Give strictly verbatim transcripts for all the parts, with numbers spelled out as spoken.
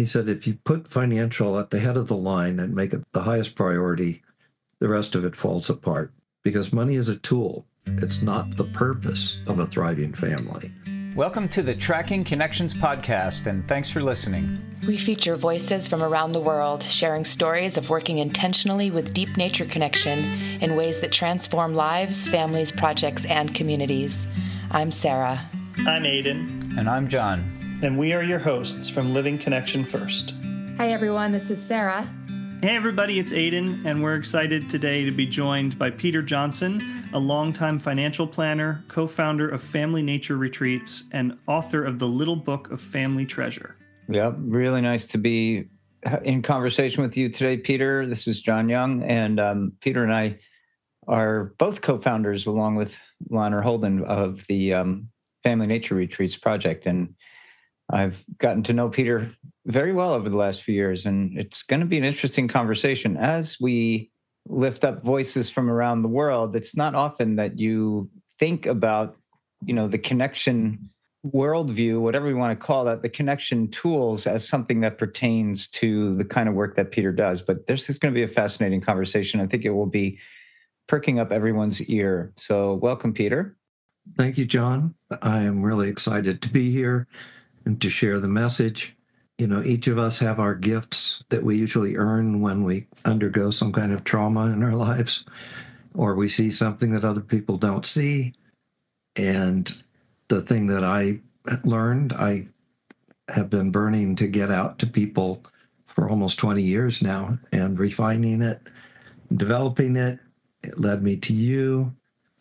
He said, if you put financial at the head of the line and make it the highest priority, the rest of it falls apart because money is a tool. It's not the purpose of a thriving family. Welcome to the Tracking Connections podcast, and thanks for listening. We feature voices from around the world, sharing stories of working intentionally with deep nature connection in ways that transform lives, families, projects, and communities. I'm Sarah. I'm Aiden. And I'm John. And we are your hosts from Living Connection First. Hi, everyone. This is Sarah. Hey, everybody. It's Aiden, and we're excited today to be joined by Peter Johnson, a longtime financial planner, co-founder of Family Nature Retreats, and author of the Little Book of Family Treasure. Yep. Really nice to be in conversation with you today, Peter. This is John Young, and um, Peter and I are both co-founders, along with Lionel Holden, of the um, Family Nature Retreats project. And I've gotten to know Peter very well over the last few years, and it's going to be an interesting conversation. As we lift up voices from around the world, it's not often that you think about, you know, the connection worldview, whatever you want to call that, the connection tools as something that pertains to the kind of work that Peter does. But this is going to be a fascinating conversation. I think it will be perking up everyone's ear. So welcome, Peter. Thank you, John. I am really excited to be here and to share the message. You know, each of us have our gifts that we usually earn when we undergo some kind of trauma in our lives, or we see something that other people don't see. And the thing that I learned, I have been burning to get out to people for almost twenty years now, and refining it, developing it. It led me to you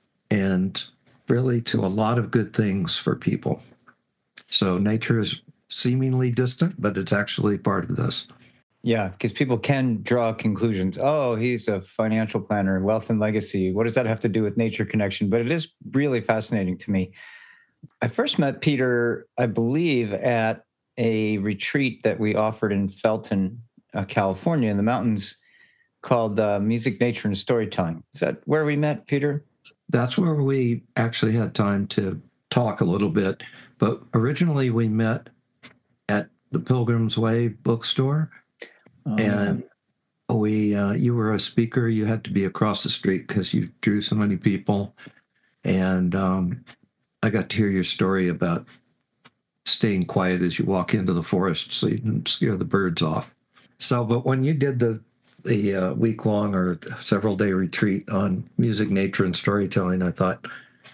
and really to a lot of good things for people. So nature is seemingly distant, but it's actually part of this. Yeah, because people can draw conclusions. Oh, he's a financial planner, wealth and legacy. What does that have to do with nature connection? But it is really fascinating to me. I first met Peter, I believe, at a retreat that we offered in Felton, uh, California, in the mountains, called uh, Music, Nature, and Storytelling. Is that where we met, Peter? That's where we actually had time to talk a little bit. But originally we met at the Pilgrim's Way bookstore. Oh, and we, uh, you were a speaker. You had to be across the street because you drew so many people. And um, I got to hear your story about staying quiet as you walk into the forest so you didn't scare the birds off. So, but when you did the the uh, week-long or several-day retreat on music, nature, and storytelling, I thought,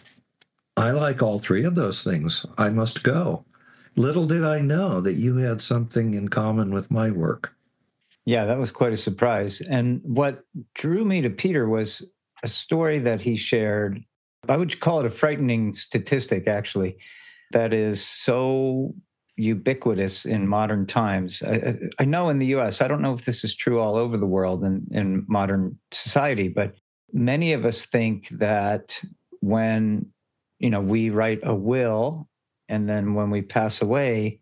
I like all three of those things. I must go. Little did I know that you had something in common with my work. Yeah, that was quite a surprise. And what drew me to Peter was a story that he shared. I would call it a frightening statistic, actually, that is so ubiquitous in modern times. I, I know in the U S, I don't know if this is true all over the world in, in modern society, but many of us think that when, you know, we write a will and then when we pass away,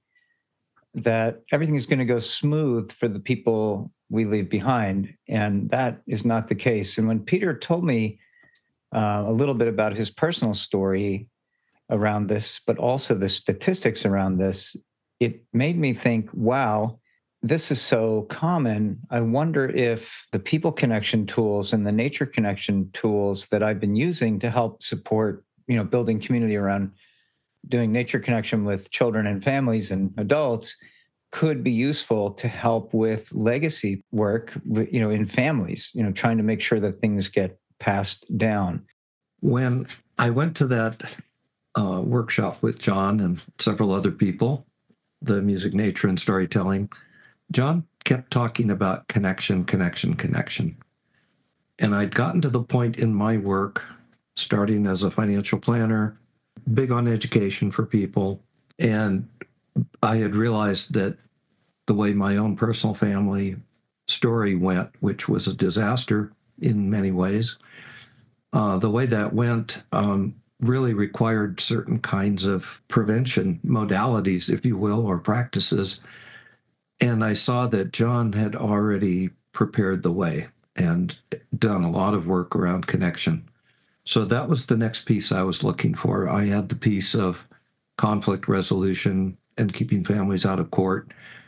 that everything is going to go smooth for the people we leave behind. And that is not the case. And when Peter told me uh, a little bit about his personal story around this, but also the statistics around this, it made me think, wow, this is so common. I wonder if the people connection tools and the nature connection tools that I've been using to help support, you know, building community around doing nature connection with children and families and adults could be useful to help with legacy work, you know, in families, you know, trying to make sure that things get passed down. When I went to that uh, workshop with John and several other people, the music, nature, and storytelling, John kept talking about connection, connection, connection. And I'd gotten to the point in my work, starting as a financial planner, big on education for people. And I had realized that the way my own personal family story went, which was a disaster in many ways, uh, the way that went um, really required certain kinds of prevention modalities, if you will, or practices. And I saw that John had already prepared the way and done a lot of work around connection. So that was the next piece I was looking for. I had the piece of conflict resolution and keeping families out of court.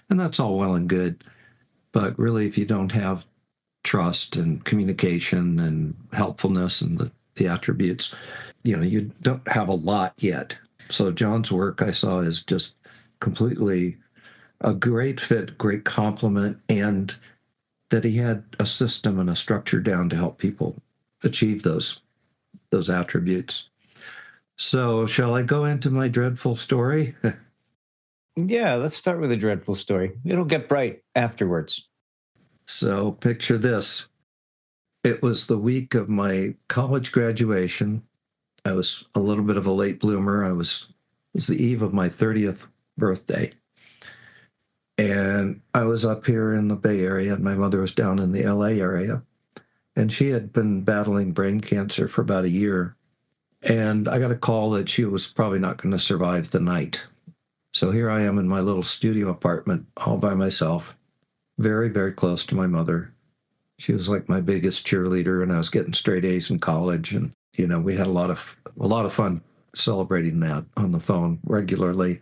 And that's all well and good. But really, if you don't have trust and communication and helpfulness and the, the attributes, you know, you don't have a lot yet. So John's work I saw is just completely a great fit, great compliment, and that he had a system and a structure down to help people achieve those those attributes. So shall I go into my dreadful story? Yeah, let's start with a dreadful story. It'll get bright afterwards. So picture this. It was the week of my college graduation. I was a little bit of a late bloomer. I was, it was the eve of my thirtieth birthday. And I was up here in the Bay Area, and my mother was down in the L A area. And she had been battling brain cancer for about a year. And I got a call that she was probably not going to survive the night. So here I am in my little studio apartment all by myself, very, very close to my mother. She was like my biggest cheerleader, and I was getting straight A's in college. And, you know, we had a lot of a lot of fun celebrating that on the phone regularly.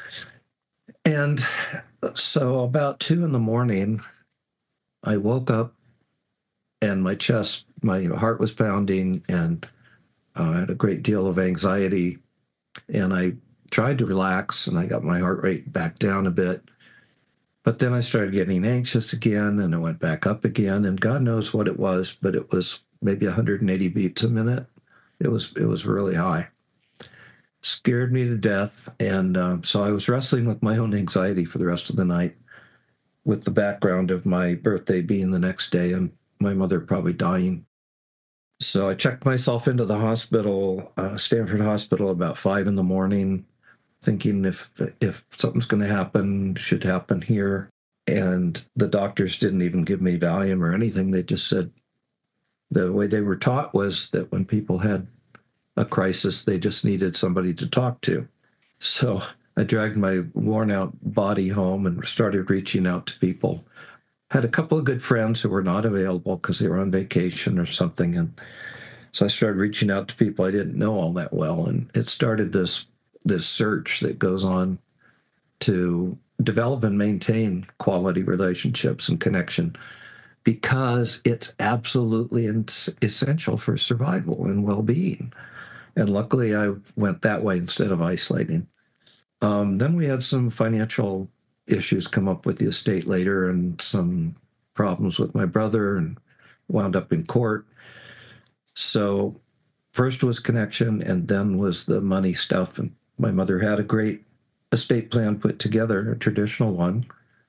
And so about two in the morning, I woke up and my chest, my heart was pounding, and uh, I had a great deal of anxiety. And I tried to relax, and I got my heart rate back down a bit. But then I started getting anxious again, and it went back up again. And God knows what it was, but it was maybe one hundred eighty beats a minute. It was it was really high. Scared me to death. And um, so I was wrestling with my own anxiety for the rest of the night, with the background of my birthday being the next day and my mother probably dying. So I checked myself into the hospital, uh, Stanford Hospital, about five in the morning, thinking if if something's going to happen, it should happen here. And the doctors didn't even give me Valium or anything. They just said the way they were taught was that when people had a crisis, they just needed somebody to talk to. So I dragged my worn out body home and started reaching out to people. Had a couple of good friends who were not available because they were on vacation or something. And so I started reaching out to people I didn't know all that well. And it started this this search that goes on to develop and maintain quality relationships and connection, because it's absolutely essential for survival and well-being. And luckily, I went that way instead of isolating. Um, then we had some financial issues come up with the estate later, and some problems with my brother, and wound up in court. So first was connection, and then was the money stuff. And my mother had a great estate plan put together, a traditional one,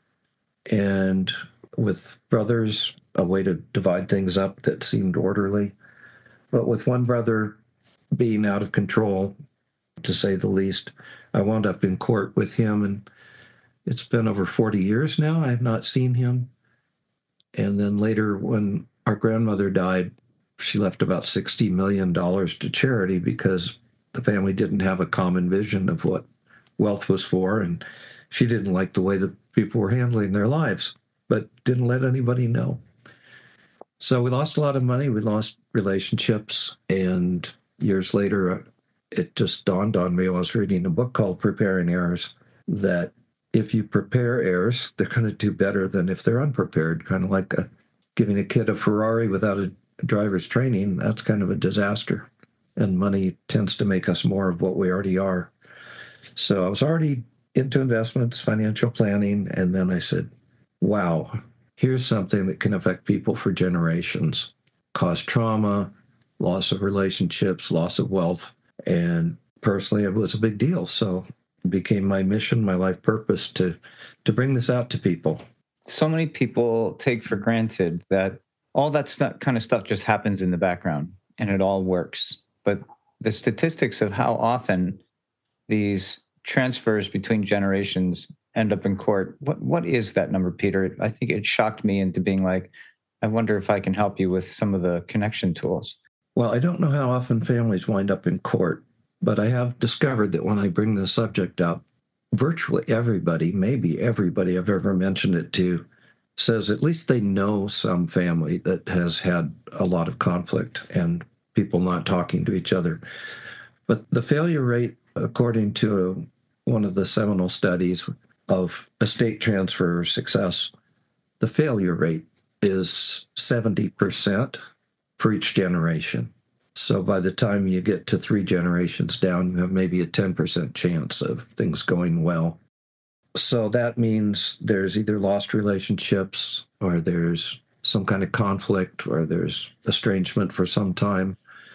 and with brothers, a way to divide things up that seemed orderly. But with one brother being out of control, to say the least, I wound up in court with him, and it's been over forty years now. I have not seen him. And then later, when our grandmother died, she left about sixty million dollars to charity because the family didn't have a common vision of what wealth was for, and she didn't like the way that people were handling their lives, but didn't let anybody know. So we lost a lot of money, we lost relationships, and years later, it just dawned on me, I was reading a book called Preparing Heirs, that if you prepare heirs, they're going to do better than if they're unprepared, kind of like a, giving a kid a Ferrari without a driver's training. That's kind of a disaster. And money tends to make us more of what we already are. So I was already into investments, financial planning, and then I said, wow, here's something that can affect people for generations, cause trauma, loss of relationships, loss of wealth. And personally, it was a big deal. So it became my mission, my life purpose to, to bring this out to people. So many people take for granted that all that stuff, kind of stuff just happens in the background and it all works. But the statistics of how often these transfers between generations end up in court, what what is that number, Peter? I think it shocked me into being like, I wonder if I can help you with some of the connection tools. Well, I don't know how often families wind up in court, but I have discovered that when I bring the subject up, virtually everybody, maybe everybody I've ever mentioned it to, says at least they know some family that has had a lot of conflict and people not talking to each other. But the failure rate, according to one of the seminal studies, of estate transfer success, the failure rate is seventy percent for each generation. So by the time you get to three generations down, you have maybe a ten percent chance of things going well. So that means there's either lost relationships, or there's some kind of conflict, or there's estrangement for some time,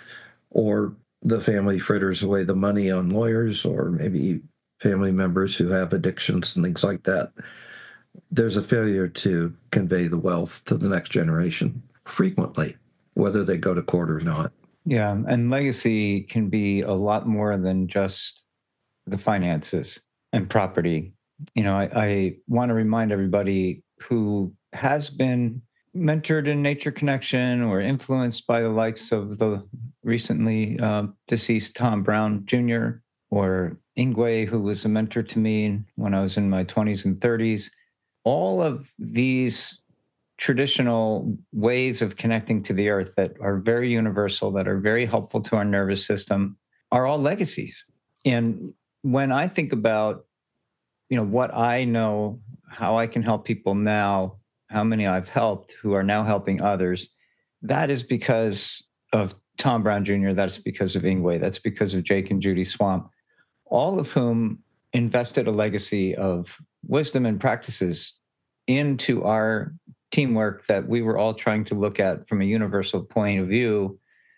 or the family fritters away the money on lawyers, or maybe family members who have addictions and things like that. There's a failure to convey the wealth to the next generation frequently, whether they go to court or not. Yeah, and legacy can be a lot more than just the finances and property. You know, I, I want to remind everybody who has been mentored in Nature Connection or influenced by the likes of the recently uh, deceased Tom Brown Junior or Yngwie, who was a mentor to me when I was in my twenties and thirties. All of these traditional ways of connecting to the earth that are very universal, that are very helpful to our nervous system, are all legacies. And when I think about, you know, what I know, how I can help people now, how many I've helped who are now helping others, that is because of Tom Brown Junior, that's because of Yngwie, that's because of Jake and Judy Swamp, all of whom invested a legacy of wisdom and practices into our teamwork that we were all trying to look at from a universal point of view,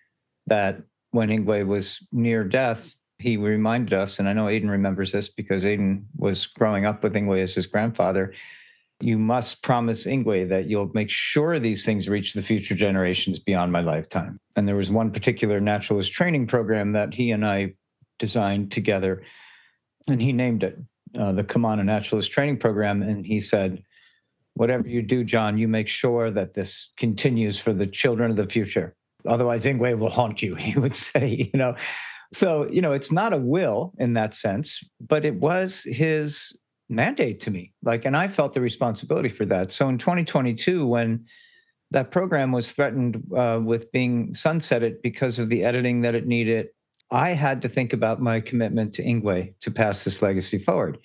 that when Yngwie was near death, he reminded us, and I know Aidan remembers this because Aidan was growing up with Yngwie as his grandfather, you must promise Yngwie that you'll make sure these things reach the future generations beyond my lifetime. And there was one particular naturalist training program that he and I designed together, and he named it uh, the Kamana Naturalist Training Program. And he said, whatever you do, John, you make sure that this continues for the children of the future. Otherwise, Yngwie will haunt you, he would say, you know. So, you know, it's not a will in that sense, but it was his mandate to me. Like, and I felt the responsibility for that. So in twenty twenty-two, when that program was threatened uh, with being sunsetted because of the editing that it needed, I had to think about my commitment to Yngwie to pass this legacy forward.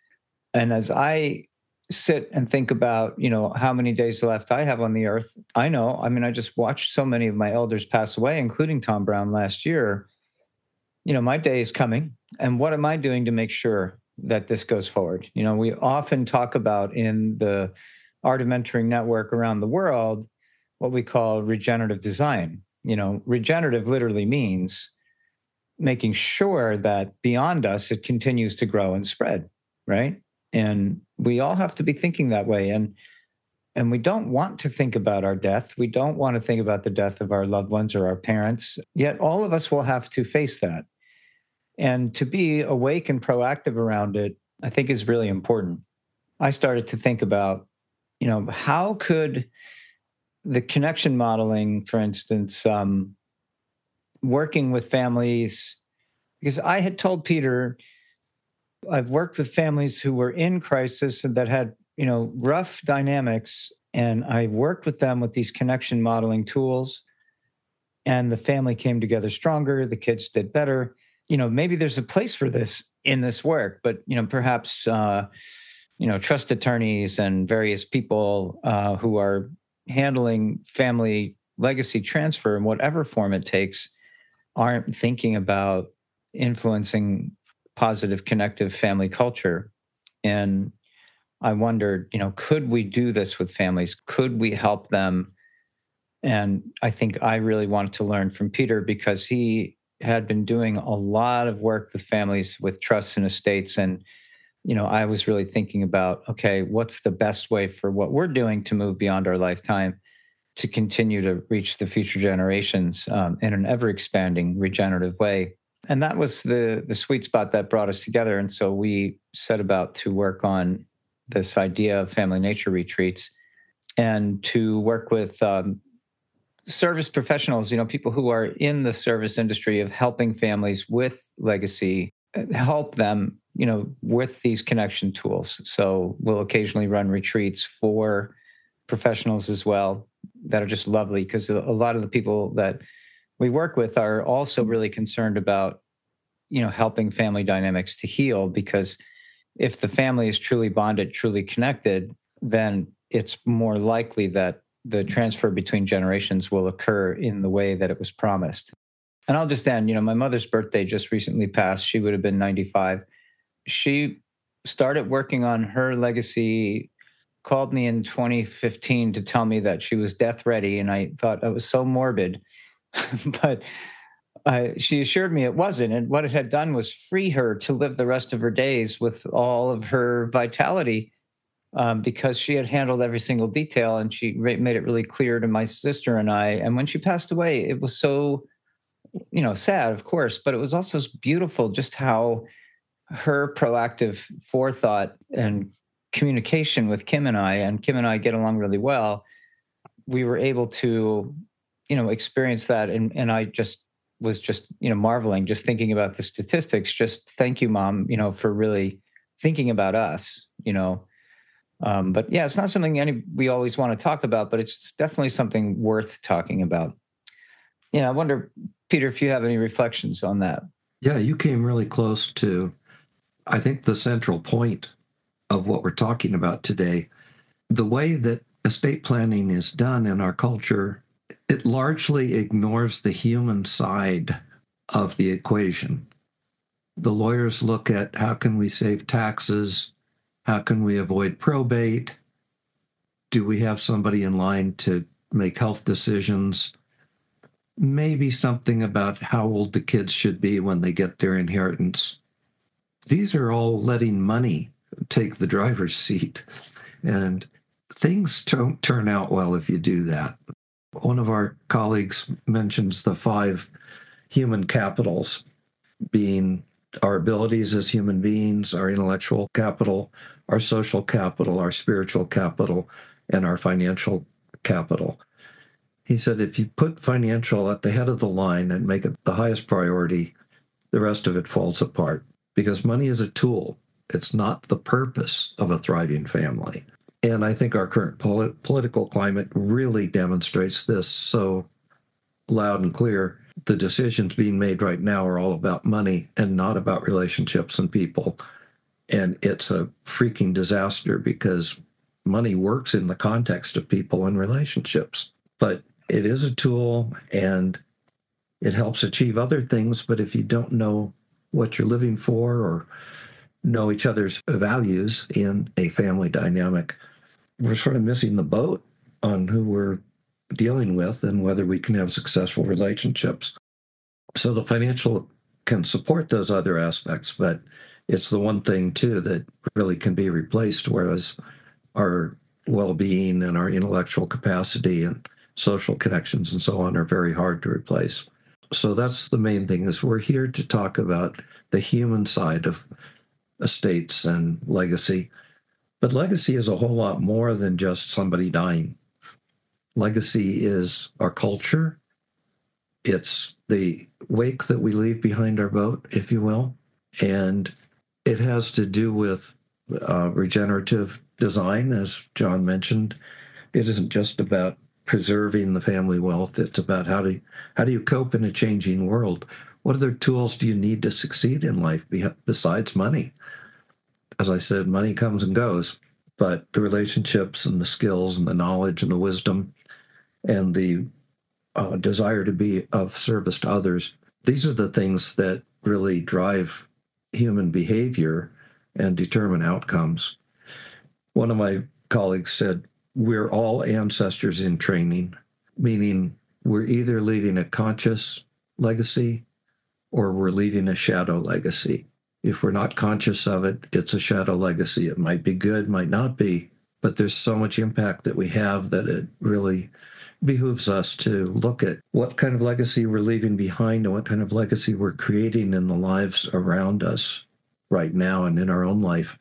And as I sit and think about, you know, how many days left I have on the earth, I know, I mean, I just watched so many of my elders pass away, including Tom Brown last year. You know, my day is coming. And what am I doing to make sure that this goes forward? You know, we often talk about in the Art of Mentoring Network around the world, what we call regenerative design. You know, regenerative literally means making sure that beyond us, it continues to grow and spread, right? And we all have to be thinking that way. And, and we don't want to think about our death. We don't want to think about the death of our loved ones or our parents. Yet all of us will have to face that. And to be awake and proactive around it, I think is really important. I started to think about, you know, how could the connection modeling, for instance, um, working with families, because I had told Peter, I've worked with families who were in crisis and that had, you know, rough dynamics, and I worked with them with these connection modeling tools, and the family came together stronger, the kids did better. You know, maybe there's a place for this in this work, but, you know, perhaps, uh, you know, trust attorneys and various people uh, who are handling family legacy transfer in whatever form it takes aren't thinking about influencing positive, connective family culture. And I wondered, you know, could we do this with families? Could we help them? And I think I really wanted to learn from Peter because he had been doing a lot of work with families with trusts and estates. And, you know, I was really thinking about, okay, what's the best way for what we're doing to move beyond our lifetime to continue to reach the future generations um, in an ever-expanding regenerative way? And that was the the sweet spot that brought us together. And so we set about to work on this idea of family nature retreats and to work with um, service professionals, you know, people who are in the service industry of helping families with legacy, help them, you know, with these connection tools. So we'll occasionally run retreats for professionals as well that are just lovely, because a lot of the people that we work with are also really concerned about, you know, helping family dynamics to heal, because if the family is truly bonded, truly connected, then it's more likely that the transfer between generations will occur in the way that it was promised. And I'll just end, you know, my mother's birthday just recently passed. She would have been ninety-five. She started working on her legacy, called me in twenty fifteen to tell me that she was death ready. And I thought that was so morbid. But uh, she assured me it wasn't. And what it had done was free her to live the rest of her days with all of her vitality, um, because she had handled every single detail, and she re- made it really clear to my sister and I. And when she passed away, it was so, you know, sad, of course, but it was also beautiful just how her proactive forethought and communication with Kim and I, and Kim and I get along really well. We were able to, you know, experience that. And, and I just was just, you know, marveling, just thinking about the statistics. Just thank you, Mom, you know, for really thinking about us, you know. Um, but yeah, it's not something any we always want to talk about, but it's definitely something worth talking about. Yeah, I wonder, Peter, if you have any reflections on that. Yeah, you came really close to, I think, the central point of what we're talking about today. The way that estate planning is done in our culture, it largely ignores the human side of the equation. The lawyers look at how can we save taxes? How can we avoid probate? Do we have somebody in line to make health decisions? Maybe something about how old the kids should be when they get their inheritance. These are all letting money take the driver's seat. And things don't turn out well if you do that. One of our colleagues mentions the five human capitals being our abilities as human beings, our intellectual capital, our social capital, our spiritual capital, and our financial capital. He said, if you put financial at the head of the line and make it the highest priority, the rest of it falls apart, because money is a tool. It's not the purpose of a thriving family. And I think our current polit- political climate really demonstrates this so loud and clear. The decisions being made right now are all about money and not about relationships and people. And it's a freaking disaster, because money works in the context of people and relationships. But it is a tool, and it helps achieve other things. But if you don't know what you're living for or know each other's values in a family dynamic, we're sort of missing the boat on who we're dealing with and whether we can have successful relationships. So the financial can support those other aspects, but it's the one thing, too, that really can be replaced, whereas our well-being and our intellectual capacity and social connections and so on are very hard to replace. So that's the main thing, is we're here to talk about the human side of estates and legacy. But legacy is a whole lot more than just somebody dying. Legacy is our culture. It's the wake that we leave behind our boat, if you will. And it has to do with uh, regenerative design, as John mentioned. It isn't just about preserving the family wealth. It's about how do you, how do you cope in a changing world? What other tools do you need to succeed in life besides money? As I said, money comes and goes, but the relationships and the skills and the knowledge and the wisdom and the uh, desire to be of service to others, these are the things that really drive human behavior and determine outcomes. One of my colleagues said, we're all ancestors in training, meaning we're either leaving a conscious legacy or we're leaving a shadow legacy. If we're not conscious of it, it's a shadow legacy. It might be good, might not be, but there's so much impact that we have that it really behooves us to look at what kind of legacy we're leaving behind and what kind of legacy we're creating in the lives around us right now and in our own life.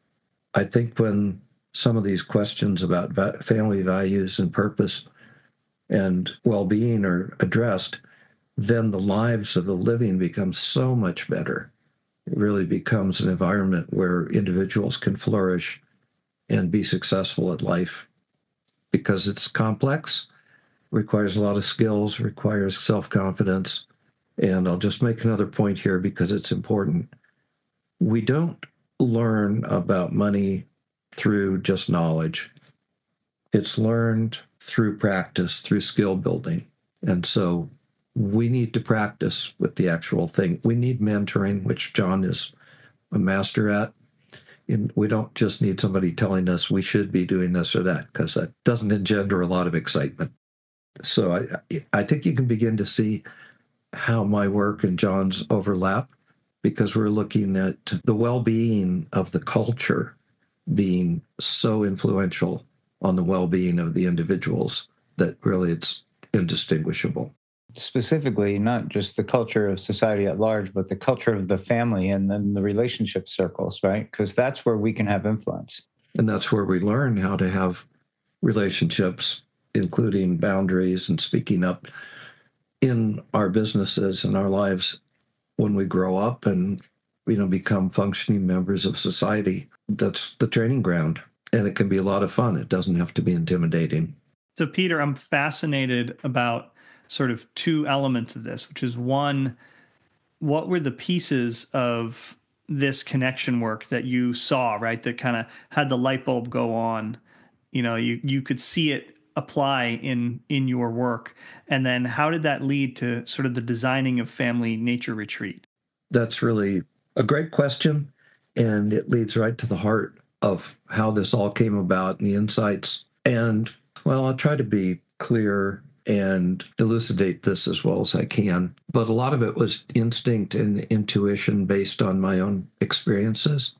I think when some of these questions about va- family values and purpose and well-being are addressed, then the lives of the living become so much better. It really becomes an environment where individuals can flourish and be successful at life, because it's complex, requires a lot of skills, requires self-confidence. And I'll just make another point here because it's important. We don't learn about money through just knowledge. It's learned through practice, through skill building. And so we need to practice with the actual thing. We need mentoring, which John is a master at. And we don't just need somebody telling us we should be doing this or that, because that doesn't engender a lot of excitement. So I, I think you can begin to see how my work and John's overlap, because we're looking at the well-being of the culture being so influential on the well-being of the individuals that really it's indistinguishable. Specifically, not just the culture of society at large, but the culture of the family and then the relationship circles, right? Because that's where we can have influence. And that's where we learn how to have relationships, including boundaries and speaking up in our businesses and our lives when we grow up and, you know, become functioning members of society. That's the training ground. And it can be a lot of fun. It doesn't have to be intimidating. So, Peter, I'm fascinated about sort of two elements of this, which is one, what were the pieces of this connection work that you saw, right, that kind of had the light bulb go on? You know, you, you could see it apply in, in your work. And then how did that lead to sort of the designing of Family Nature Retreat? That's really a great question. And it leads right to the heart of how this all came about and the insights. And, well, I'll try to be clear and elucidate this as well as I can. But a lot of it was instinct and intuition based on my own experiences.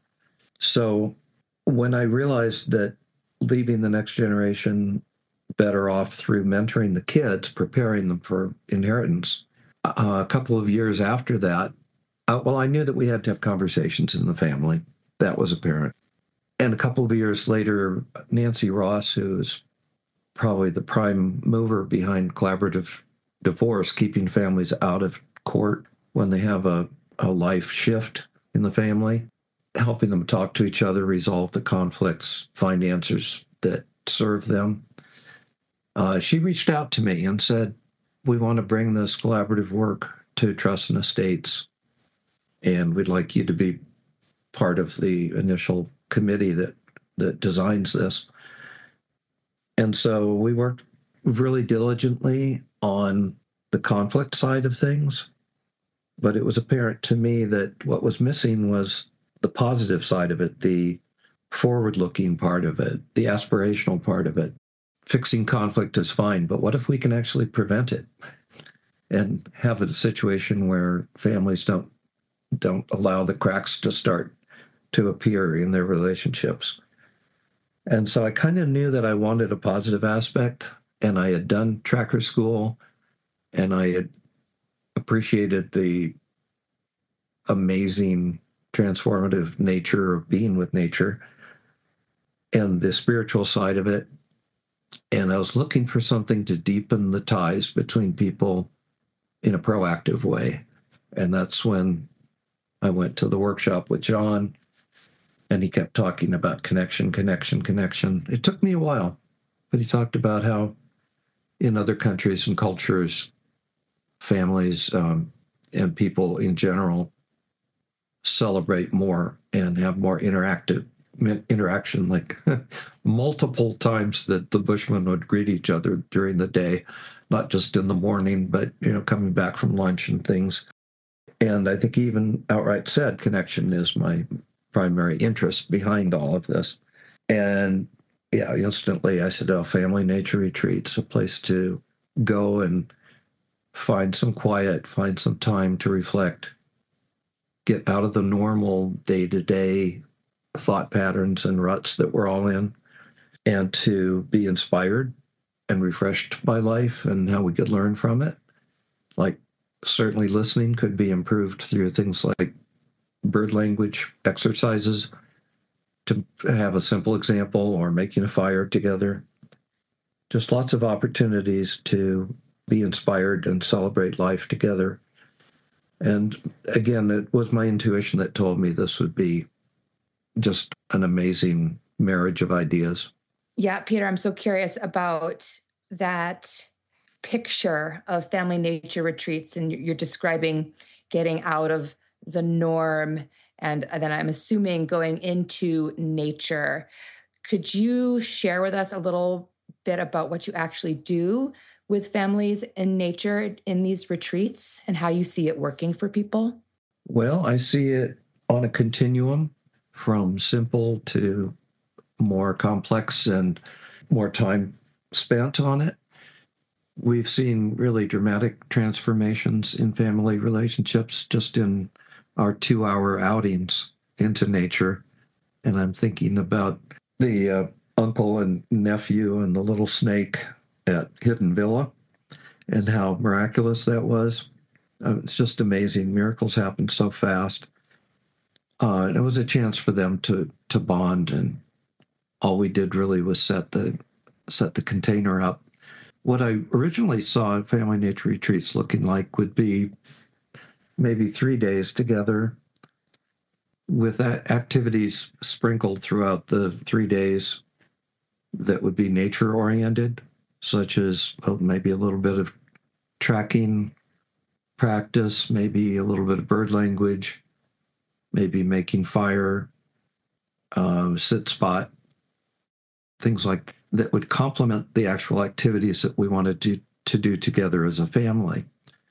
So when I realized that leaving the next generation better off through mentoring the kids, preparing them for inheritance, uh, a couple of years after that, uh, well, I knew that we had to have conversations in the family. That was apparent. And a couple of years later, Nancy Ross, who is probably the prime mover behind collaborative divorce, keeping families out of court when they have a, a life shift in the family, helping them talk to each other, resolve the conflicts, find answers that serve them. Uh, she reached out to me and said, we want to bring this collaborative work to Trust and Estates, and we'd like you to be part of the initial committee that, that designs this. And so we worked really diligently on the conflict side of things, but it was apparent to me that what was missing was the positive side of it, the forward-looking part of it, the aspirational part of it. Fixing conflict is fine, but what if we can actually prevent it and have a situation where families don't don't allow the cracks to start to appear in their relationships? And so I kind of knew that I wanted a positive aspect, and I had done Tracker School, and I had appreciated the amazing transformative nature of being with nature and the spiritual side of it. And I was looking for something to deepen the ties between people in a proactive way. And that's when I went to the workshop with John, and he kept talking about connection, connection, connection. It took me a while, but he talked about how in other countries and cultures, families um, and people in general celebrate more and have more interactive interaction, like multiple times that the Bushmen would greet each other during the day, not just in the morning, but, you know, coming back from lunch and things. And I think he even outright said connection is my primary interest behind all of this. And yeah, instantly I said, oh, Family Nature Retreats, a place to go and find some quiet, find some time to reflect, get out of the normal day-to-day thought patterns and ruts that we're all in, and to be inspired and refreshed by life and how we could learn from it. Like, certainly listening could be improved through things like bird language exercises, to have a simple example, or making a fire together. Just lots of opportunities to be inspired and celebrate life together. And again, it was my intuition that told me this would be just an amazing marriage of ideas. Yeah, Peter, I'm so curious about that picture of Family Nature Retreats, and you're describing getting out of the norm and then I'm assuming going into nature. Could you share with us a little bit about what you actually do with families in nature in these retreats and how you see it working for people? Well, I see it on a continuum from simple to more complex and more time spent on it. We've seen really dramatic transformations in family relationships just in our two-hour outings into nature. And I'm thinking about the uh, uncle and nephew and the little snake at Hidden Villa and how miraculous that was. Uh, it's just amazing. Miracles happen so fast. Uh, and it was a chance for them to to bond, and all we did really was set the set the container up. What I originally saw at family nature retreats looking like would be maybe three days together with activities sprinkled throughout the three days that would be nature oriented, such as well, maybe a little bit of tracking practice, maybe a little bit of bird language, maybe making fire, uh, sit spot, things like that would complement the actual activities that we wanted to, to do together as a family.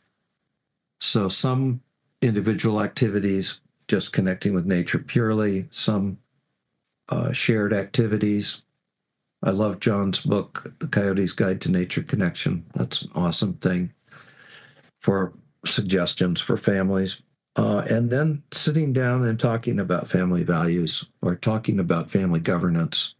So some individual activities, just connecting with nature purely, some uh, shared activities. I love John's book, The Coyote's Guide to Nature Connection. That's an awesome thing for suggestions for families. Uh, and then sitting down and talking about family values or talking about family governance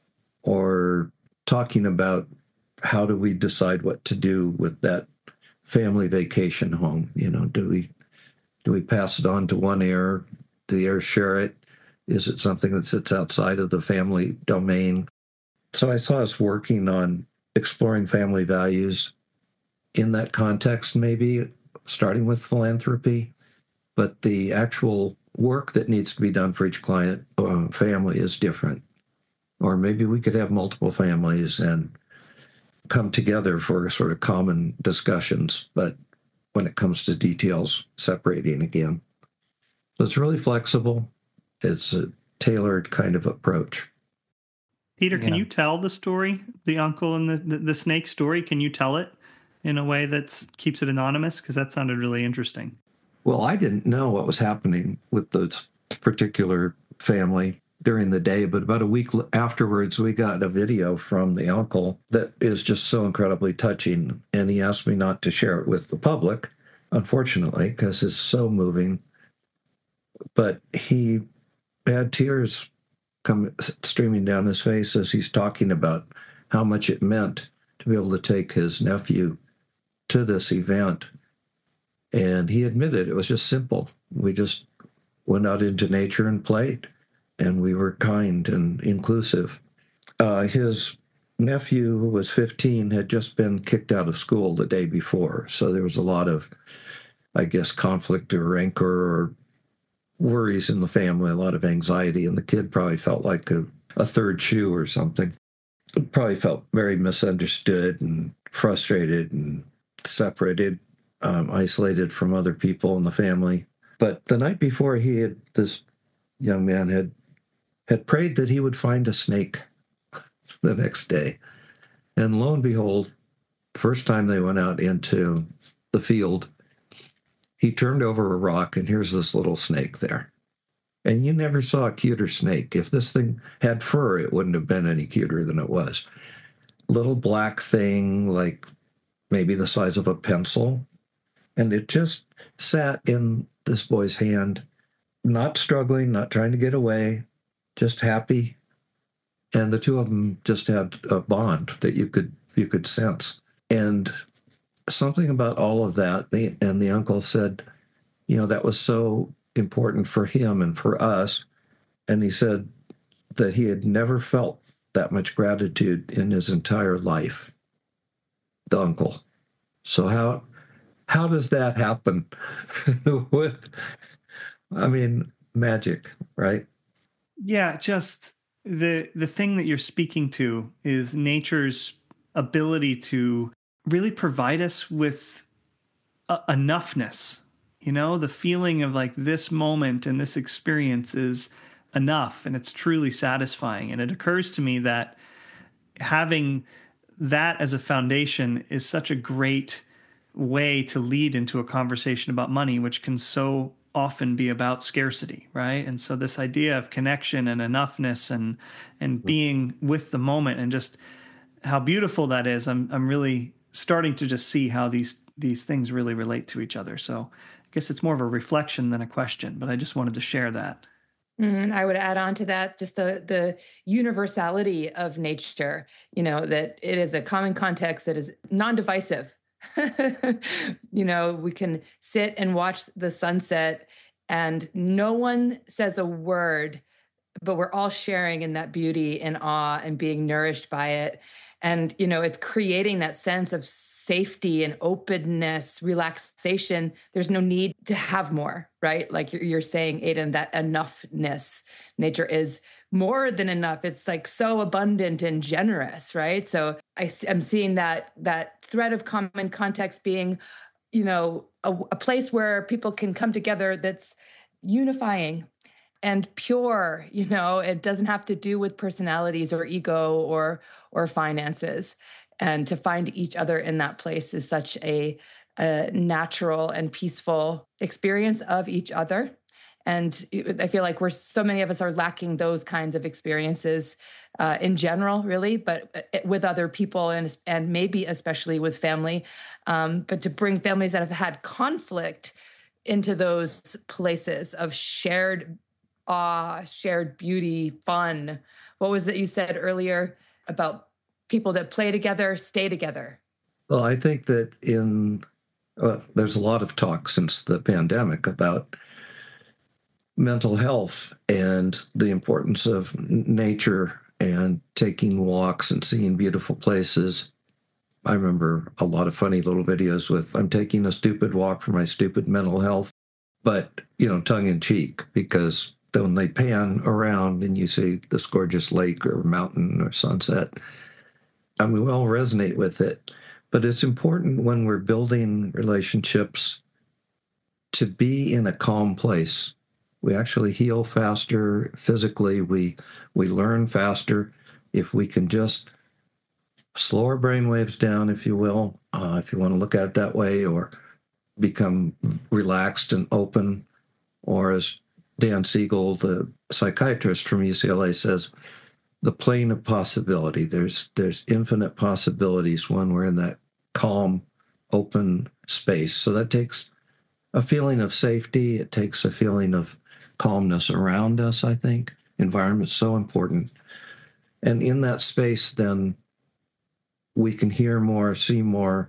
or talking about how do we decide what to do with that family vacation home. You know, do we do we pass it on to one heir? Do the heirs share it? Is it something that sits outside of the family domain? So I saw us working on exploring family values in that context, maybe starting with philanthropy, but the actual work that needs to be done for each client uh, family is different. Or maybe we could have multiple families and come together for sort of common discussions, but when it comes to details, separating again. So it's really flexible. It's a tailored kind of approach. Peter, can Yeah. you tell the story, the uncle and the, the, the snake story? Can you tell it in a way that keeps it anonymous? Because that sounded really interesting. Well, I didn't know what was happening with the particular family during the day, but about a week afterwards, we got a video from the uncle that is just so incredibly touching. And he asked me not to share it with the public, unfortunately, because it's so moving. But he had tears come streaming down his face as he's talking about how much it meant to be able to take his nephew to this event. And he admitted it was just simple. We just went out into nature and played, and we were kind and inclusive. Uh, his nephew, who was fifteen, had just been kicked out of school the day before. So there was a lot of, I guess, conflict or rancor or worries in the family, a lot of anxiety, and the kid probably felt like a, a third shoe or something. He probably felt very misunderstood and frustrated and separated, um, isolated from other people in the family. But the night before, he had, this young man had had prayed that he would find a snake the next day. And lo and behold, first time they went out into the field, he turned over a rock, and here's this little snake there. And you never saw a cuter snake. If this thing had fur, it wouldn't have been any cuter than it was. Little black thing, like maybe the size of a pencil. And it just sat in this boy's hand, not struggling, not trying to get away, just happy. And the two of them just had a bond that you could you could sense. And something about all of that, the, and the uncle said, you know, that was so important for him and for us. And he said that he had never felt that much gratitude in his entire life, the uncle. So how how does that happen? With, I mean, magic, right? Yeah, just the the thing that you're speaking to is nature's ability to really provide us with a, enoughness. You know, the feeling of like this moment and this experience is enough, and it's truly satisfying. And it occurs to me that having that as a foundation is such a great way to lead into a conversation about money, which can so often be about scarcity, right? And so this idea of connection and enoughness and and being with the moment and just how beautiful that is, I'm I'm really starting to just see how these these things really relate to each other. So I guess it's more of a reflection than a question, but I just wanted to share that. Mm, I would add on to that just the the universality of nature, you know, that it is a common context that is non-divisive. You know, we can sit and watch the sunset and no one says a word, but we're all sharing in that beauty and awe and being nourished by it. And, you know, it's creating that sense of safety and openness, relaxation. There's no need to have more, right? Like you're, you're saying, Aidan, that enoughness. Nature is more than enough. It's like so abundant and generous, right? So I, I'm seeing that that thread of common context being, you know, a, a place where people can come together that's unifying and pure. You know, it doesn't have to do with personalities or ego or or finances. And to find each other in that place is such a, a natural and peaceful experience of each other. And I feel like we're so many of us are lacking those kinds of experiences uh, in general, really, but with other people and and maybe especially with family. Um, but to bring families that have had conflict into those places of shared awe, shared beauty, fun. What was it you said earlier about people that play together, stay together? Well, I think that in uh, there's a lot of talk since the pandemic about mental health and the importance of nature and taking walks and seeing beautiful places. I remember a lot of funny little videos with, I'm taking a stupid walk for my stupid mental health, but, you know, tongue in cheek, because then they pan around and you see this gorgeous lake or mountain or sunset, and we all resonate with it. But it's important when we're building relationships to be in a calm place. We actually heal faster physically. We we learn faster if we can just slow our brain waves down, if you will, uh, if you want to look at it that way, or become relaxed and open. Or as Dan Siegel, the psychiatrist from U C L A, says, the plane of possibility. There's there's infinite possibilities when we're in that calm, open space. So that takes a feeling of safety. It takes a feeling of calmness around us, I think. Environment's so important. And in that space, then we can hear more, see more,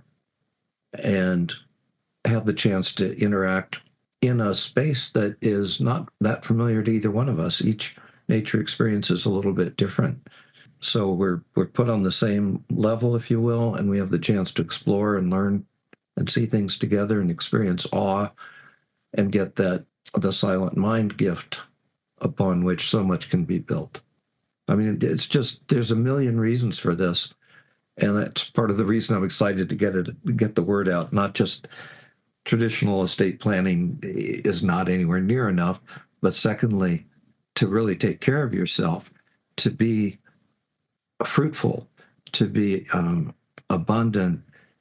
and have the chance to interact in a space that is not that familiar to either one of us. Each nature experience is a little bit different. So we're we're put on the same level, if you will, and we have the chance to explore and learn and see things together and experience awe and get that the silent mind gift upon which so much can be built. I mean, it's just, there's a million reasons for this. And that's part of the reason I'm excited to get it, get the word out. Not just traditional estate planning is not anywhere near enough, but secondly, to really take care of yourself, to be fruitful, to be um, abundant,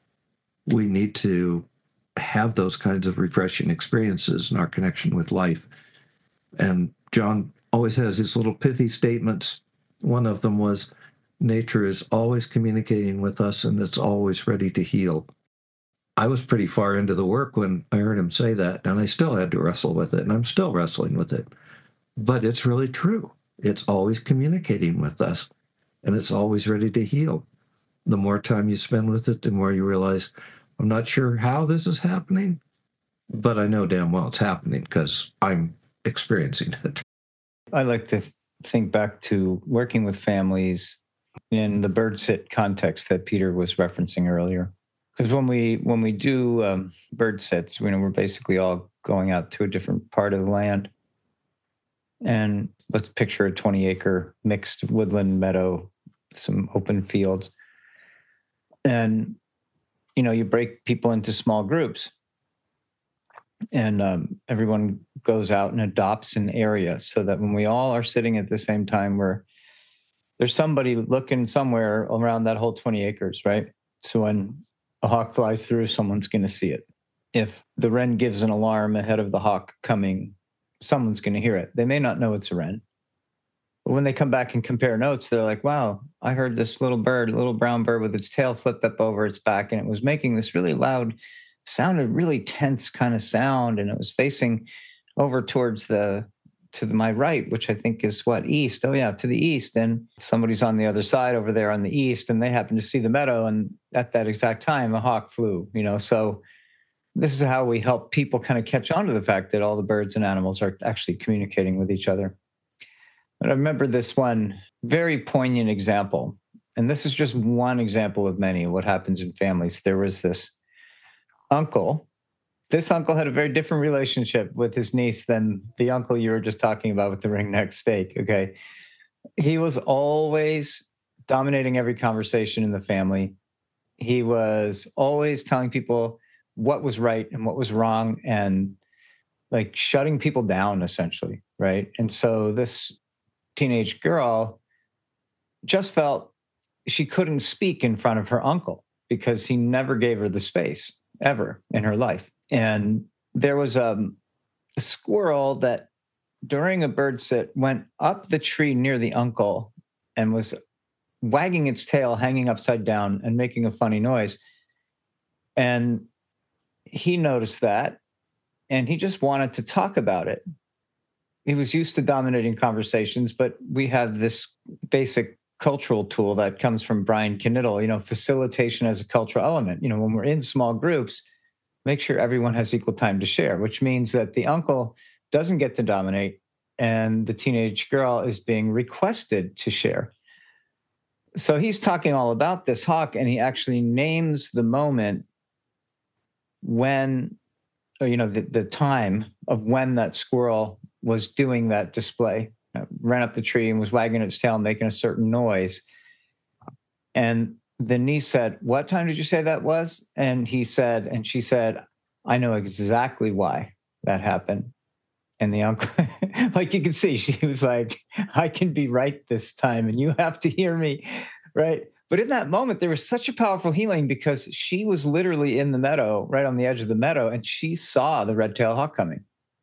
we need to have those kinds of refreshing experiences in our connection with life. And John always has these little pithy statements. One of them was, nature is always communicating with us and it's always ready to heal. I was pretty far into the work when I heard him say that, and I still had to wrestle with it, and I'm still wrestling with it. But it's really true. It's always communicating with us, and it's always ready to heal. The more time you spend with it, the more you realize, I'm not sure how this is happening, but I know damn well it's happening because I'm experiencing it. I like to think back to working with families in the bird sit context that Peter was referencing earlier. Because when we when we do um, bird sits, you know, we're basically all going out to a different part of the land. And let's picture a twenty acre mixed woodland meadow, some open fields. And, you know, you break people into small groups. And um, everyone goes out and adopts an area so that when we all are sitting at the same time, we're there's somebody looking somewhere around that whole twenty acres, right? So when a hawk flies through, someone's going to see it. If the wren gives an alarm ahead of the hawk coming, someone's going to hear it. They may not know it's a wren. But when they come back and compare notes, they're like, wow, I heard this little bird, little brown bird with its tail flipped up over its back, and it was making this really loud, sounded really tense kind of sound, and it was facing over towards the to the, my right, which I think is what, east? Oh yeah, to the east. And somebody's on the other side over there on the east, and they happen to see the meadow. And at that exact time, a hawk flew, you know. So this is how we help people kind of catch on to the fact that all the birds and animals are actually communicating with each other. And I remember this one very poignant example. And this is just one example of many of what happens in families. There was this uncle. This uncle had a very different relationship with his niece than the uncle you were just talking about with the ringneck steak, okay? He was always dominating every conversation in the family. He was always telling people what was right and what was wrong and like shutting people down, essentially, right? And so this teenage girl just felt she couldn't speak in front of her uncle because he never gave her the space ever in her life. And there was um, a squirrel that during a bird sit went up the tree near the uncle and was wagging its tail, hanging upside down and making a funny noise. And he noticed that and he just wanted to talk about it. He was used to dominating conversations, but we have this basic cultural tool that comes from Brian Knittel, you know, facilitation as a cultural element. You know, when we're in small groups, make sure everyone has equal time to share, which means that the uncle doesn't get to dominate and the teenage girl is being requested to share. So he's talking all about this hawk, and he actually names the moment when, or, you know, the, the time of when that squirrel was doing that display, uh, ran up the tree and was wagging its tail, making a certain noise. And the niece said, what time did you say that was? And he said, and she said, I know exactly why that happened. And the uncle, like you can see, she was like, I can be right this time and you have to hear me, right? But in that moment, there was such a powerful healing because she was literally in the meadow, right on the edge of the meadow, and she saw the red-tailed hawk coming.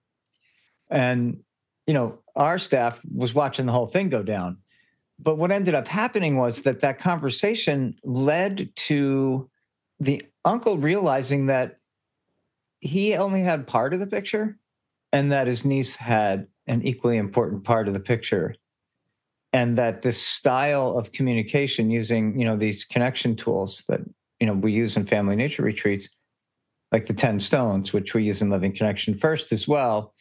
And, you know, our staff was watching the whole thing go down. But what ended up happening was that that conversation led to the uncle realizing that he only had part of the picture and that his niece had an equally important part of the picture. And that this style of communication using, you know, these connection tools that, you know, we use in family nature retreats, like the ten stones, which we use in Living Connection First as well,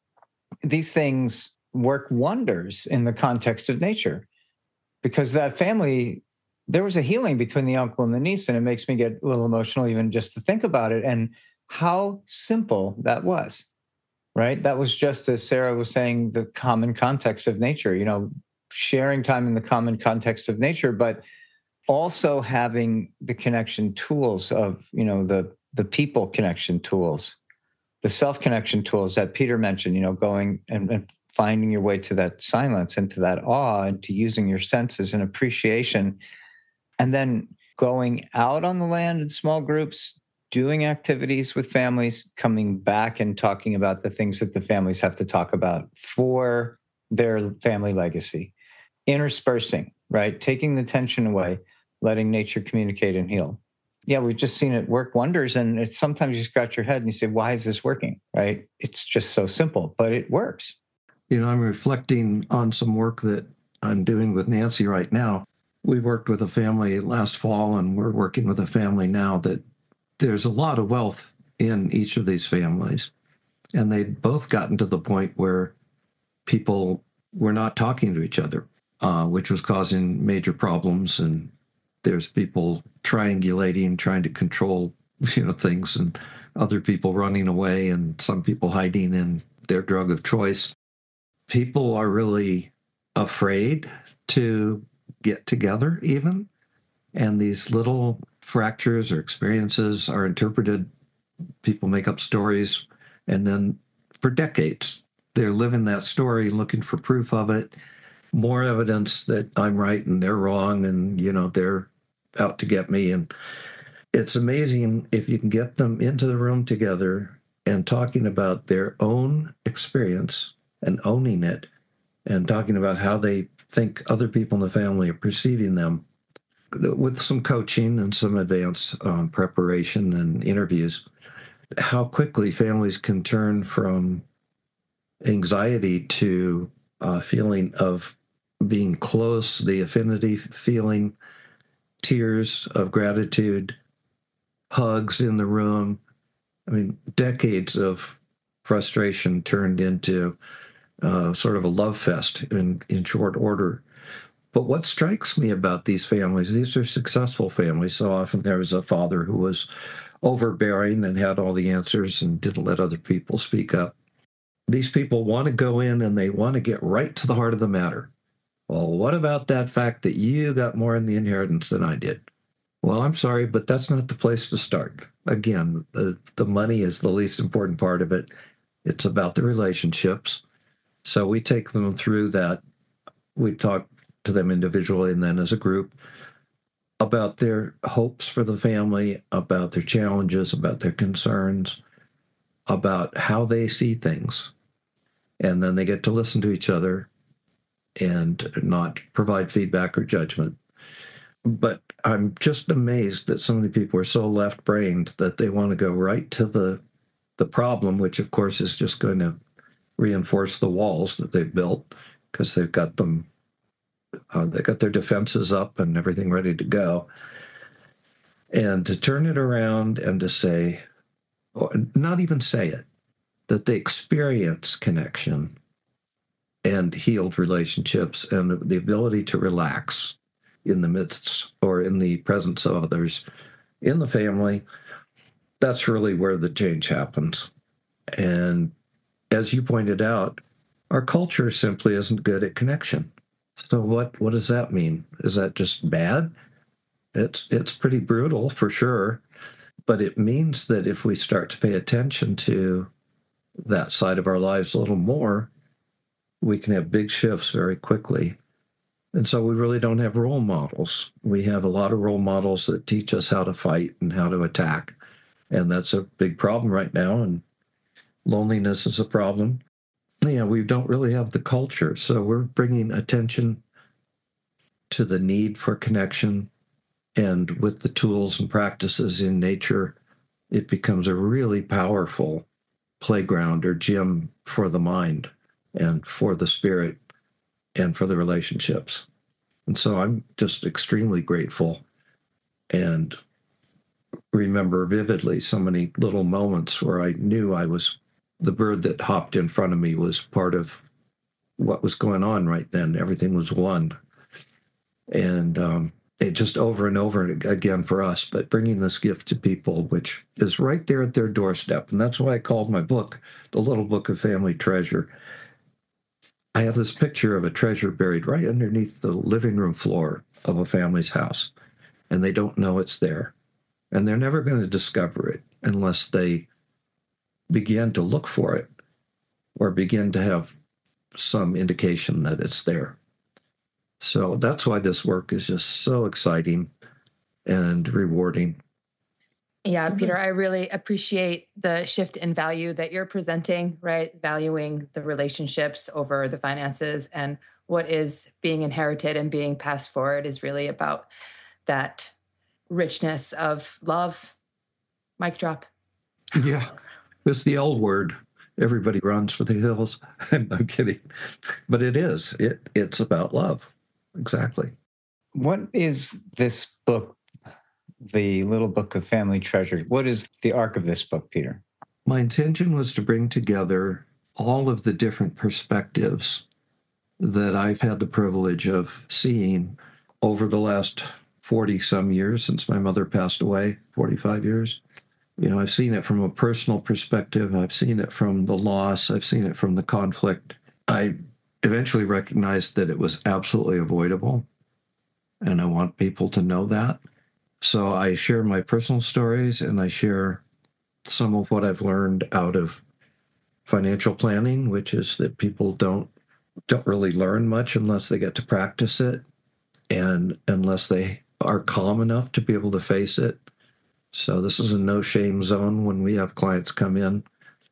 these things work wonders in the context of nature. Because that family, there was a healing between the uncle and the niece, and it makes me get a little emotional even just to think about it and how simple that was, right? That was just, as Sarah was saying, the common context of nature, you know, sharing time in the common context of nature, but also having the connection tools of, you know, the, the people connection tools, the self-connection tools that Peter mentioned, you know, going and, and finding your way to that silence and to that awe and to using your senses and appreciation. And then going out on the land in small groups, doing activities with families, coming back and talking about the things that the families have to talk about for their family legacy, interspersing, right? Taking the tension away, letting nature communicate and heal. Yeah, we've just seen it work wonders. And it's sometimes you scratch your head and you say, why is this working, right? It's just so simple, but it works. You know, I'm reflecting on some work that I'm doing with Nancy right now. We worked with a family last fall, and we're working with a family now that there's a lot of wealth in each of these families. And they'd both gotten to the point where people were not talking to each other, uh, which was causing major problems. And there's people triangulating, trying to control, you know, things, and other people running away, and some people hiding in their drug of choice. People are really afraid to get together even. And these little fractures or experiences are interpreted. People make up stories And then for decades, they're living that story, looking for proof of it, more evidence that I'm right and they're wrong, and, you know, they're out to get me. And it's amazing if you can get them into the room together and talking about their own experience and owning it and talking about how they think other people in the family are perceiving them with some coaching and some advanced um, preparation and interviews, how quickly families can turn from anxiety to a feeling of being close, the affinity feeling, tears of gratitude, hugs in the room. I mean, decades of frustration turned into uh, sort of a love fest in, in short order. But what strikes me about these families, these are successful families. So often there was a father who was overbearing and had all the answers and didn't let other people speak up. These people want to go in and they want to get right to the heart of the matter. Well, what about that fact that you got more in the inheritance than I did? Well, I'm sorry, but that's not the place to start. Again, the, the money is the least important part of it. It's about the relationships. So we take them through that. We talk to them individually and then as a group about their hopes for the family, about their challenges, about their concerns, about how they see things. And then they get to listen to each other and not provide feedback or judgment. But I'm just amazed that so many people are so left-brained that they want to go right to the the problem, which of course is just going to reinforce the walls that they've built because they've got them, uh, they got their defenses up and everything ready to go. And to turn it around and to say, or not even say it, that they experience connection and healed relationships and the ability to relax in the midst or in the presence of others in the family, that's really where the change happens. And as you pointed out, our culture simply isn't good at connection. So what, what does that mean? Is that just bad? It's it's pretty brutal for sure, but it means that if we start to pay attention to that side of our lives a little more, we can have big shifts very quickly. And so we really don't have role models. We have a lot of role models that teach us how to fight and how to attack. And that's a big problem right now. And loneliness is a problem. Yeah, we don't really have the culture. So we're bringing attention to the need for connection. And with the tools and practices in nature, it becomes a really powerful playground or gym for the mind and for the spirit and for the relationships. And so I'm just extremely grateful and remember vividly so many little moments where I knew I was, the bird that hopped in front of me was part of what was going on right then. Everything was one. And um, it just over and over again for us, but bringing this gift to people, which is right there at their doorstep. And that's why I called my book, The Little Book of Family Treasure. I have this picture of a treasure buried right underneath the living room floor of a family's house, and they don't know it's there. And they're never going to discover it unless they begin to look for it or begin to have some indication that it's there. So that's why this work is just so exciting and rewarding. Yeah, Peter, I really appreciate the shift in value that you're presenting, right? Valuing the relationships over the finances, and what is being inherited and being passed forward is really about that richness of love. Mic drop. Yeah, it's the old word. Everybody runs for the hills. I'm kidding. But it is. It It's about love. Exactly. What is this book, The Little Book of Family Treasures? What is the arc of this book, Peter? My intention was to bring together all of the different perspectives that I've had the privilege of seeing over the last forty-some years since my mother passed away, forty-five years. You know, I've seen it from a personal perspective. I've seen it from the loss. I've seen it from the conflict. I eventually recognized that it was absolutely avoidable, and I want people to know that. So I share my personal stories, and I share some of what I've learned out of financial planning, which is that people don't don't really learn much unless they get to practice it and unless they are calm enough to be able to face it. So this is a no-shame zone when we have clients come in.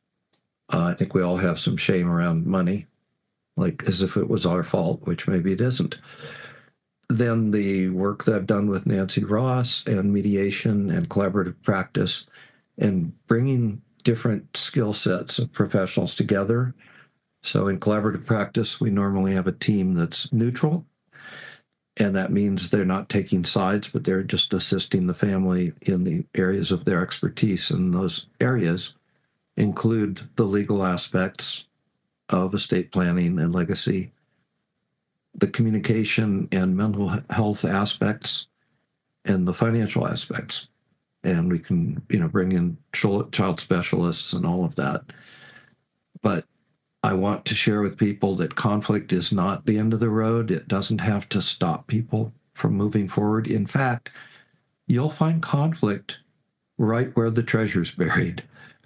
Uh, I think we all have some shame around money, like as if it was our fault, which maybe it isn't. Then the work that I've done with Nancy Ross and mediation and collaborative practice and bringing different skill sets of professionals together. So in collaborative practice, we normally have a team that's neutral, and that means they're not taking sides, but they're just assisting the family in the areas of their expertise. And those areas include the legal aspects of estate planning and legacy, the communication and mental health aspects, and the financial aspects. And we can, you know, bring in child specialists and all of that. But I want to share with people that conflict is not the end of the road. It doesn't have to stop people from moving forward. In fact, you'll find conflict right where the treasure's buried.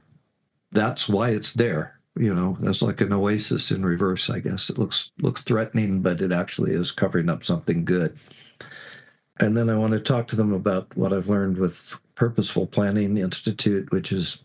That's why it's there. You know, that's like an oasis in reverse, I guess. It looks looks threatening, but it actually is covering up something good. And then I want to talk to them about what I've learned with Purposeful Planning Institute, which is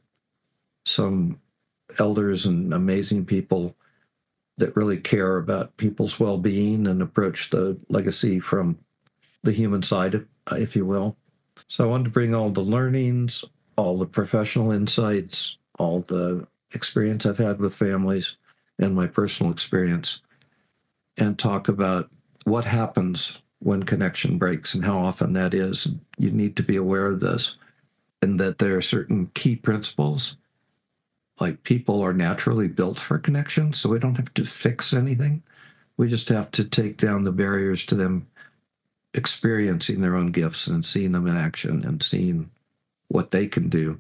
some elders and amazing people that really care about people's well-being and approach the legacy from the human side, if you will. So I wanted to bring all the learnings, all the professional insights, all the experience I've had with families and my personal experience, and talk about what happens when connection breaks and how often that is. You need to be aware of this, and that there are certain key principles, like people are naturally built for connection, so we don't have to fix anything. We just have to take down the barriers to them experiencing their own gifts and seeing them in action and seeing what they can do.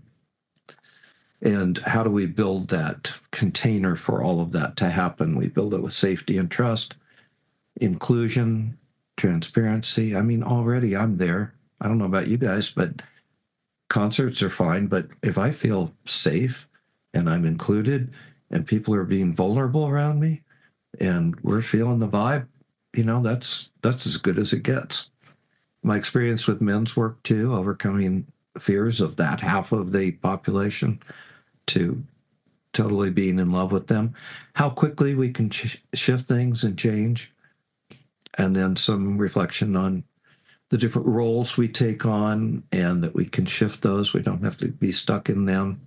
And how do we build that container for all of that to happen? We build it with safety and trust, inclusion, transparency. I mean, already I'm there. I don't know about you guys, but concerts are fine. But if I feel safe and I'm included and people are being vulnerable around me and we're feeling the vibe, you know, that's that's as good as it gets. My experience with men's work, too, overcoming fears of that half of the population to totally being in love with them, how quickly we can sh- shift things and change, and then some reflection on the different roles we take on and that we can shift those. We don't have to be stuck in them.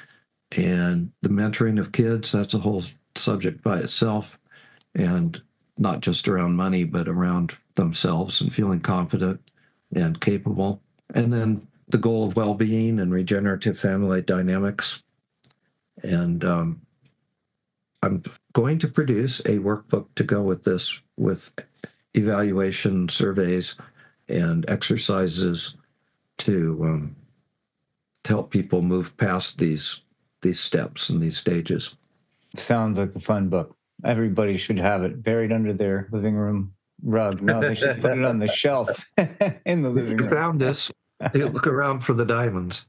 And the mentoring of kids, that's a whole subject by itself, and not just around money, but around themselves and feeling confident and capable. And then the goal of well-being and regenerative family dynamics. And um, I'm going to produce a workbook to go with this, with evaluation surveys and exercises to, um, to help people move past these these steps and these stages. Sounds like a fun book. Everybody should have it buried under their living room rug. No, they should put it on the shelf in the living room. You found this. You look around for the diamonds.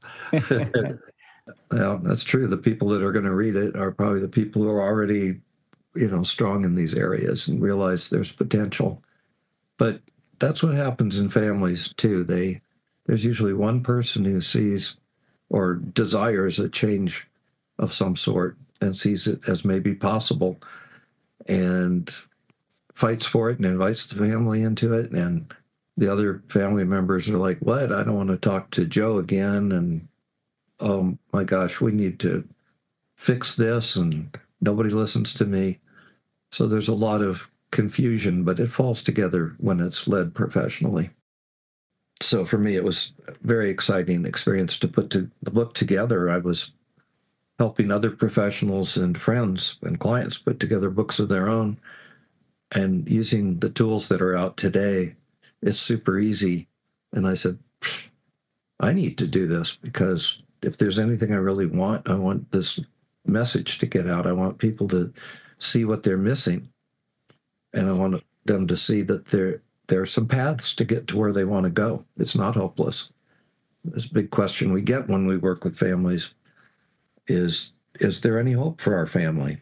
Well, that's true. The people that are going to read it are probably the people who are already, you know, strong in these areas and realize there's potential. But that's what happens in families too. They there's usually one person who sees or desires a change of some sort and sees it as maybe possible and fights for it and invites the family into it. And the other family members are like, what? I don't want to talk to Joe again. And oh my gosh, we need to fix this, and nobody listens to me. So there's a lot of confusion, but it falls together when it's led professionally. So for me, it was a very exciting experience to put to the book together. I was helping other professionals and friends and clients put together books of their own, and using the tools that are out today, it's super easy. And I said, I need to do this, because if there's anything I really want, I want this message to get out. I want people to see what they're missing. And I want them to see that there, there are some paths to get to where they want to go. It's not hopeless. This big question we get when we work with families is, is there any hope for our family?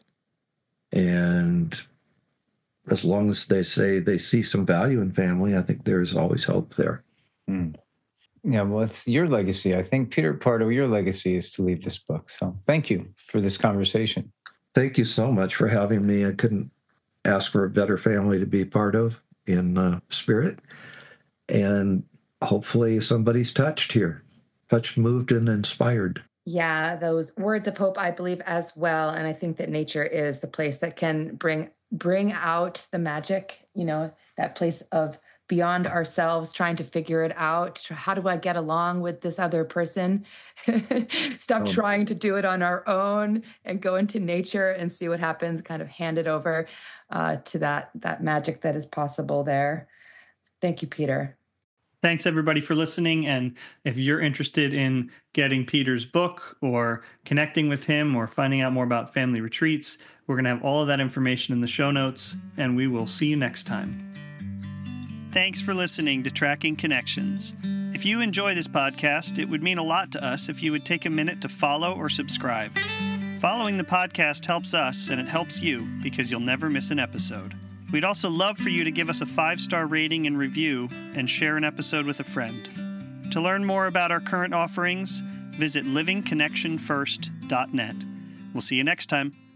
And as long as they say they see some value in family, I think there's always hope there. Mm. Yeah, well, it's your legacy. I think, Peter, part of your legacy is to leave this book. So thank you for this conversation. Thank you so much for having me. I couldn't ask for a better family to be part of in uh, spirit. And hopefully somebody's touched here, touched, moved, and inspired. Yeah, those words of hope, I believe as well. And I think that nature is the place that can bring bring out the magic, you know, that place of beyond ourselves, trying to figure it out. How do I get along with this other person? Stop oh. trying to do it on our own and go into nature and see what happens, kind of hand it over uh, to that, that magic that is possible there. Thank you, Peter. Thanks, everybody, for listening. And if you're interested in getting Peter's book or connecting with him or finding out more about family retreats, we're going to have all of that information in the show notes, and we will see you next time. Thanks for listening to Tracking Connections. If you enjoy this podcast, it would mean a lot to us if you would take a minute to follow or subscribe. Following the podcast helps us, and it helps you because you'll never miss an episode. We'd also love for you to give us a five-star rating and review and share an episode with a friend. To learn more about our current offerings, visit living connection first dot net. We'll see you next time.